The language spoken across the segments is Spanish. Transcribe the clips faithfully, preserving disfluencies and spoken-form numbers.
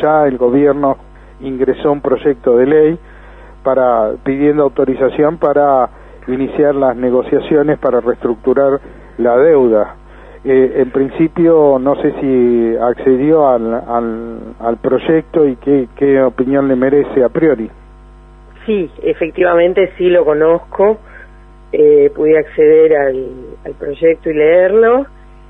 ya el gobierno ingresó un proyecto de ley para pidiendo autorización para iniciar las negociaciones para reestructurar la deuda. Eh, en principio no sé si accedió al, al, al proyecto y qué, qué opinión le merece a priori. Sí, efectivamente sí lo conozco, eh, pude acceder al, al proyecto y leerlo,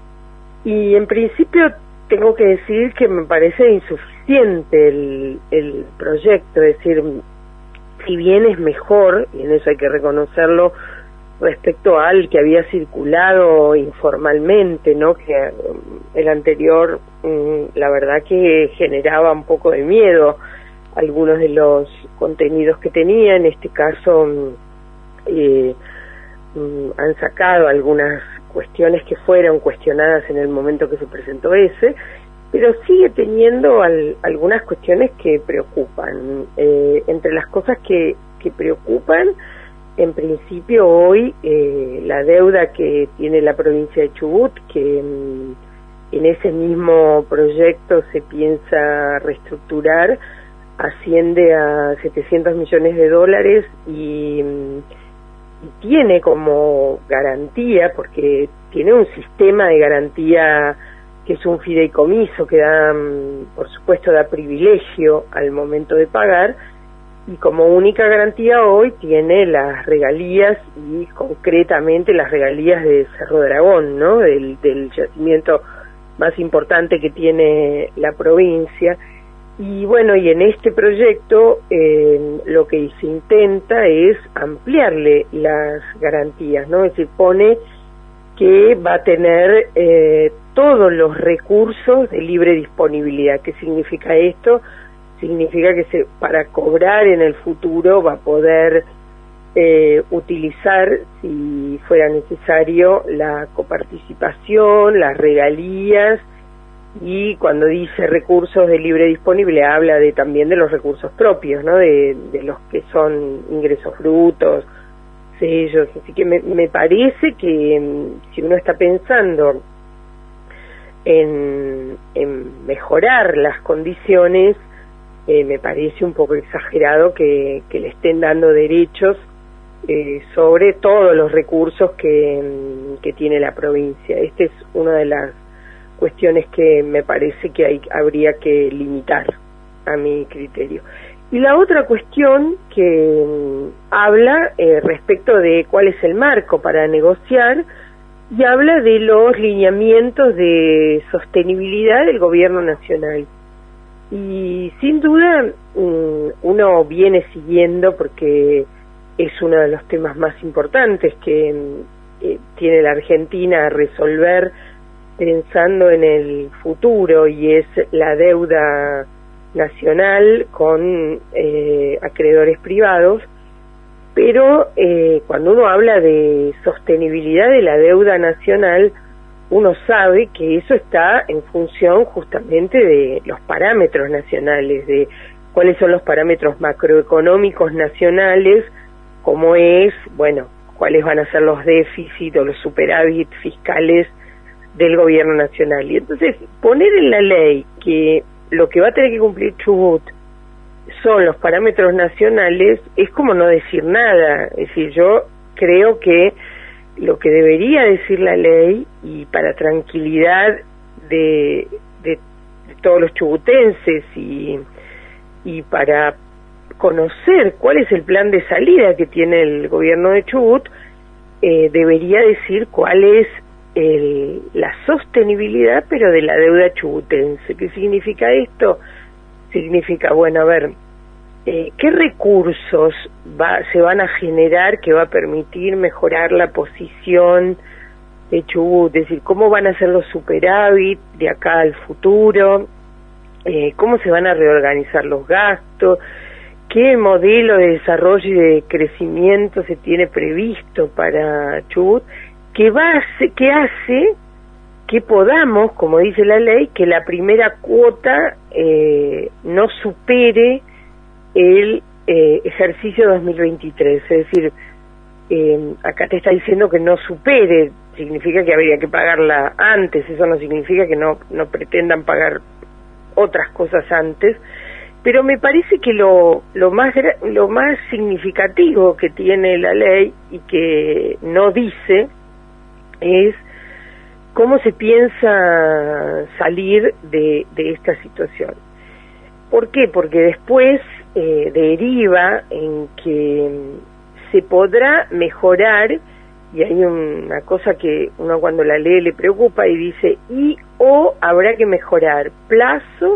y en principio tengo que decir que me parece insuficiente el, el proyecto, es decir, si bien es mejor, y en eso hay que reconocerlo, respecto al que había circulado informalmente, ¿no? Que el anterior, la verdad que generaba un poco de miedo algunos de los contenidos que tenía. En este caso eh, han sacado algunas cuestiones que fueron cuestionadas en el momento que se presentó ese, pero sigue teniendo al, algunas cuestiones que preocupan. Eh, entre las cosas que, que preocupan, en principio hoy eh, la deuda que tiene la provincia de Chubut, que mm, en ese mismo proyecto se piensa reestructurar, asciende a setecientos millones de dólares y, y tiene como garantía, porque tiene un sistema de garantía que es un fideicomiso que da, por supuesto, da privilegio al momento de pagar, y como única garantía hoy tiene las regalías, y concretamente las regalías de Cerro Dragón, ¿no? Del, del yacimiento más importante que tiene la provincia. Y bueno, y en este proyecto eh, lo que se intenta es ampliarle las garantías, ¿no? Es decir, pone que va a tener eh, todos los recursos de libre disponibilidad. ¿Qué significa esto? Significa que se, para cobrar en el futuro va a poder eh, utilizar, si fuera necesario, la coparticipación, las regalías, y cuando dice recursos de libre disponibilidad habla de también de los recursos propios, ¿no? De, de los que son ingresos brutos, sellos. Así que me, me parece que si uno está pensando en, en mejorar las condiciones, eh, me parece un poco exagerado que, que le estén dando derechos eh, sobre todos los recursos que, que tiene la provincia. Esta es una de las cuestiones que me parece que hay, habría que limitar a mi criterio. Y la otra cuestión que um, habla eh, respecto de cuál es el marco para negociar, y habla de los lineamientos de sostenibilidad del gobierno nacional. Y sin duda um, uno viene siguiendo, porque es uno de los temas más importantes que eh, tiene la Argentina a resolver pensando en el futuro, y es la deuda nacional con eh, acreedores privados. Pero eh, cuando uno habla de sostenibilidad de la deuda nacional, uno sabe que eso está en función justamente de los parámetros nacionales, de cuáles son los parámetros macroeconómicos nacionales, como es, bueno, cuáles van a ser los déficits o los superávit fiscales del gobierno nacional. Y entonces poner en la ley que lo que va a tener que cumplir Chubut son los parámetros nacionales es como no decir nada. Es decir, yo creo que lo que debería decir la ley, y para tranquilidad de, de, de todos los chubutenses y, y para conocer cuál es el plan de salida que tiene el gobierno de Chubut, eh, debería decir cuál es el, la sostenibilidad, pero de la deuda chubutense. ¿Qué significa esto? Significa, bueno, a ver, eh, ¿qué recursos va, se van a generar que va a permitir mejorar la posición de Chubut? Es decir, ¿cómo van a ser los superávit de acá al futuro? Eh, ¿Cómo se van a reorganizar los gastos? ¿Qué modelo de desarrollo y de crecimiento se tiene previsto para Chubut? ¿Qué, va a hacer, qué hace que podamos, como dice la ley, que la primera cuota eh, no supere el eh, ejercicio dos mil veintitrés? Es decir, eh, acá te está diciendo que no supere, significa que habría que pagarla antes. Eso no significa que no, no pretendan pagar otras cosas antes, pero me parece que lo, lo más lo más significativo que tiene la ley y que no dice es cómo se piensa salir de, de esta situación. ¿Por qué? Porque después eh, deriva en que se podrá mejorar, y hay una cosa que uno cuando la lee le preocupa y dice, y o habrá que mejorar plazo,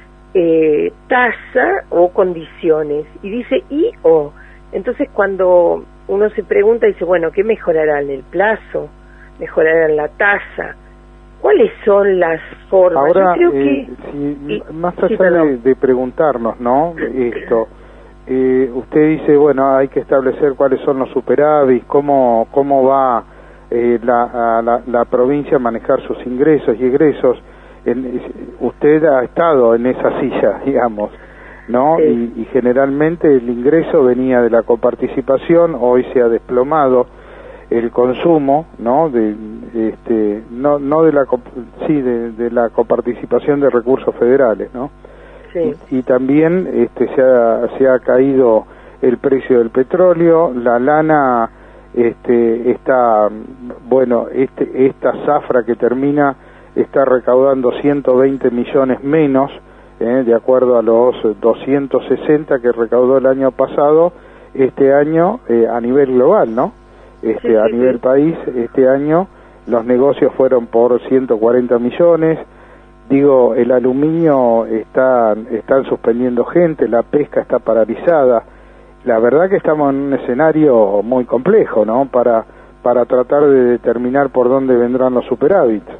eh, tasa o condiciones, y dice y o. Entonces cuando uno se pregunta, dice, bueno, ¿qué mejorarán? ¿El plazo? ¿Mejorarán la tasa? ¿Cuáles son las formas? Ahora, Yo creo eh, que... si, y, más allá sí, de, de preguntarnos, ¿no?, esto, eh, usted dice, bueno, hay que establecer cuáles son los superávits, cómo, cómo va eh, la, a la, la provincia a manejar sus ingresos y egresos. En, usted ha estado en esa silla, digamos, ¿no? Sí. Y, y generalmente el ingreso venía de la coparticipación, hoy se ha desplomado el consumo, ¿no? De, este, no, no de la, sí, de, de la coparticipación de recursos federales, ¿no? Sí. Y, y también, este, se ha, se ha caído el precio del petróleo, la lana, este, está, bueno, este, esta zafra que termina está recaudando ciento veinte millones menos, eh, de acuerdo a los doscientos sesenta que recaudó el año pasado, este año eh, a nivel global, ¿no? Este, sí, a sí, nivel sí. país, este año los negocios fueron por ciento cuarenta millones. Digo, el aluminio están, están suspendiendo gente, la pesca está paralizada. La verdad que estamos en un escenario muy complejo, ¿no? Para, para tratar de determinar por dónde vendrán los superávits.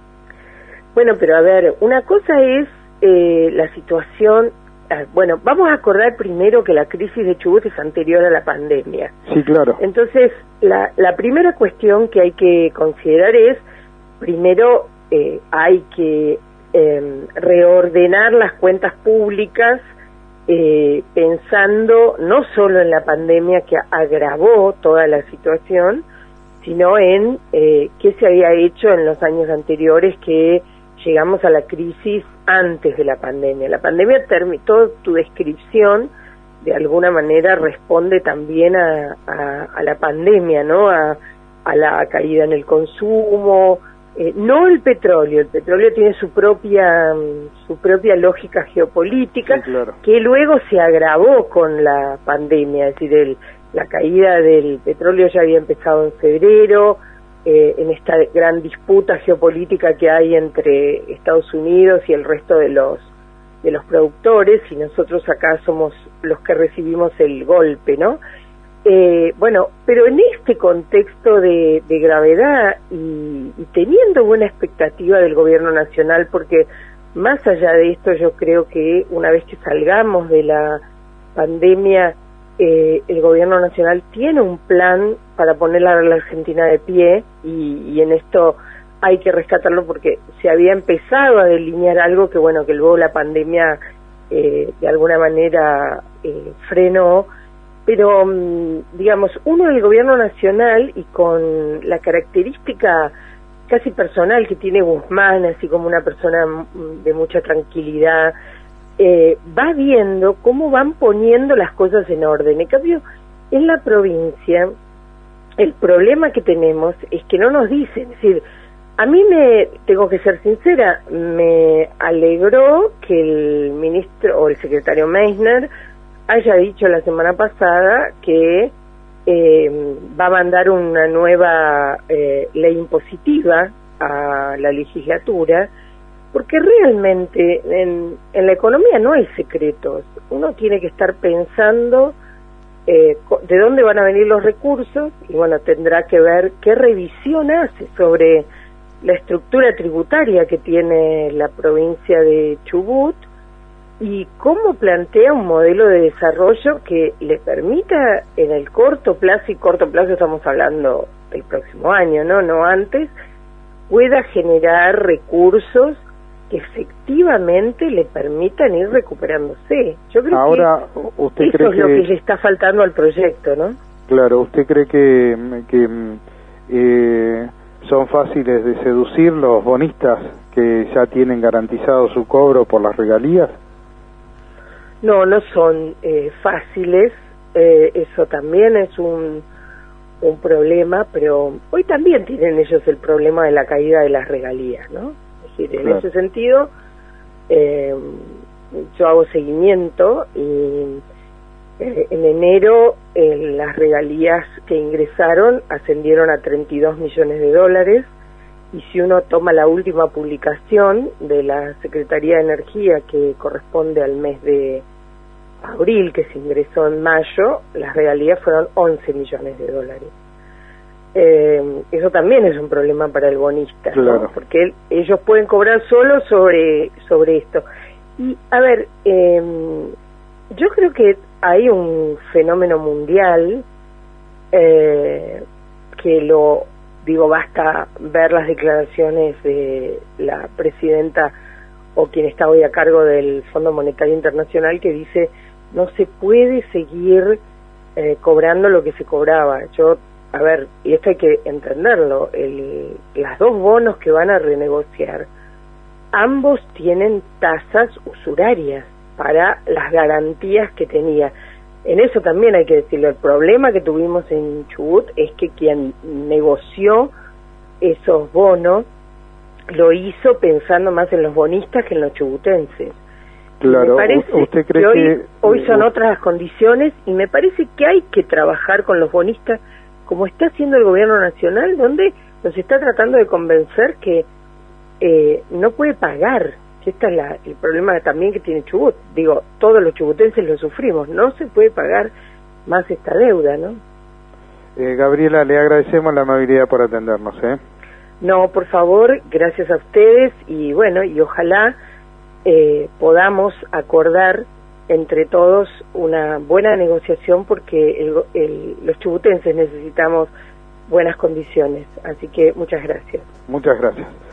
Bueno, pero a ver, una cosa es eh, la situación. Bueno, vamos a acordar primero que la crisis de Chubut es anterior a la pandemia. Sí, claro. Entonces, la, la primera cuestión que hay que considerar es, primero, eh, hay que eh, reordenar las cuentas públicas eh, pensando no solo en la pandemia que agravó toda la situación, sino en eh, qué se había hecho en los años anteriores que llegamos a la crisis antes de la pandemia. La pandemia, toda tu descripción, de alguna manera responde también a, a, a la pandemia, ¿no? A, a la caída en el consumo, eh, no el petróleo. El petróleo tiene su propia su propia lógica geopolítica, sí, claro, que luego se agravó con la pandemia. Es decir, el, la caída del petróleo ya había empezado en febrero. Eh, en esta gran disputa geopolítica que hay entre Estados Unidos y el resto de los de los productores, y nosotros acá somos los que recibimos el golpe, ¿no? Eh, bueno, pero en este contexto de, de gravedad y, y teniendo buena expectativa del gobierno nacional, porque más allá de esto yo creo que una vez que salgamos de la pandemia, Eh, el gobierno nacional tiene un plan para poner a la Argentina de pie, y, y en esto hay que rescatarlo porque se había empezado a delinear algo que, bueno, que luego la pandemia eh, de alguna manera eh, frenó, pero mm, digamos, uno del gobierno nacional, y con la característica casi personal que tiene Guzmán, así como una persona de mucha tranquilidad, Eh, va viendo cómo van poniendo las cosas en orden. En cambio, en la provincia, el problema que tenemos es que no nos dicen. Es decir, a mí me, tengo que ser sincera, me alegró que el ministro o el secretario Meissner haya dicho la semana pasada que eh, va a mandar una nueva eh, ley impositiva a la legislatura, porque realmente en, en la economía no hay secretos. Uno tiene que estar pensando eh, de dónde van a venir los recursos, y bueno, tendrá que ver qué revisión hace sobre la estructura tributaria que tiene la provincia de Chubut y cómo plantea un modelo de desarrollo que le permita en el corto plazo, y corto plazo estamos hablando del próximo año, no, no antes, pueda generar recursos que efectivamente le permitan ir recuperándose. Yo creo Ahora, que ¿usted eso cree es lo que... que le está faltando al proyecto, ¿no? Claro, ¿usted cree que, que eh, ¿Son fáciles de seducir los bonistas que ya tienen garantizado su cobro por las regalías? No, no son eh, fáciles, eh, eso también es un, un problema, pero hoy también tienen ellos el problema de la caída de las regalías, ¿no? Es decir, en claro. ese sentido, eh, yo hago seguimiento y eh, en enero eh, las regalías que ingresaron ascendieron a treinta y dos millones de dólares, y si uno toma la última publicación de la Secretaría de Energía, que corresponde al mes de abril, que se ingresó en mayo, las regalías fueron once millones de dólares. Eh, eso también es un problema para el bonista, claro. ¿no? Porque él, ellos pueden cobrar solo sobre, sobre esto. Y, a ver, eh, yo creo que hay un fenómeno mundial eh, que lo, digo, basta ver las declaraciones de la presidenta o quien está hoy a cargo del Fondo Monetario Internacional, que dice no se puede seguir eh, cobrando lo que se cobraba. Yo, a ver, y esto hay que entenderlo, el, las dos bonos que van a renegociar, ambos tienen tasas usurarias para las garantías que tenía. En eso también hay que decirlo, el problema que tuvimos en Chubut es que quien negoció esos bonos lo hizo pensando más en los bonistas que en los chubutenses. Claro, me parece ¿usted cree que hoy, que hoy son otras las condiciones y me parece que hay que trabajar con los bonistas como está haciendo el gobierno nacional, donde nos está tratando de convencer que eh, no puede pagar, que este es la, el problema también que tiene Chubut. Digo, todos los chubutenses lo sufrimos, no se puede pagar más esta deuda, ¿no? Eh, Gabriela, le agradecemos la amabilidad por atendernos, ¿eh? No, por favor, gracias a ustedes y bueno, y ojalá eh, podamos acordar entre todos una buena negociación, porque el, el, los chubutenses necesitamos buenas condiciones. Así que muchas gracias. Muchas gracias.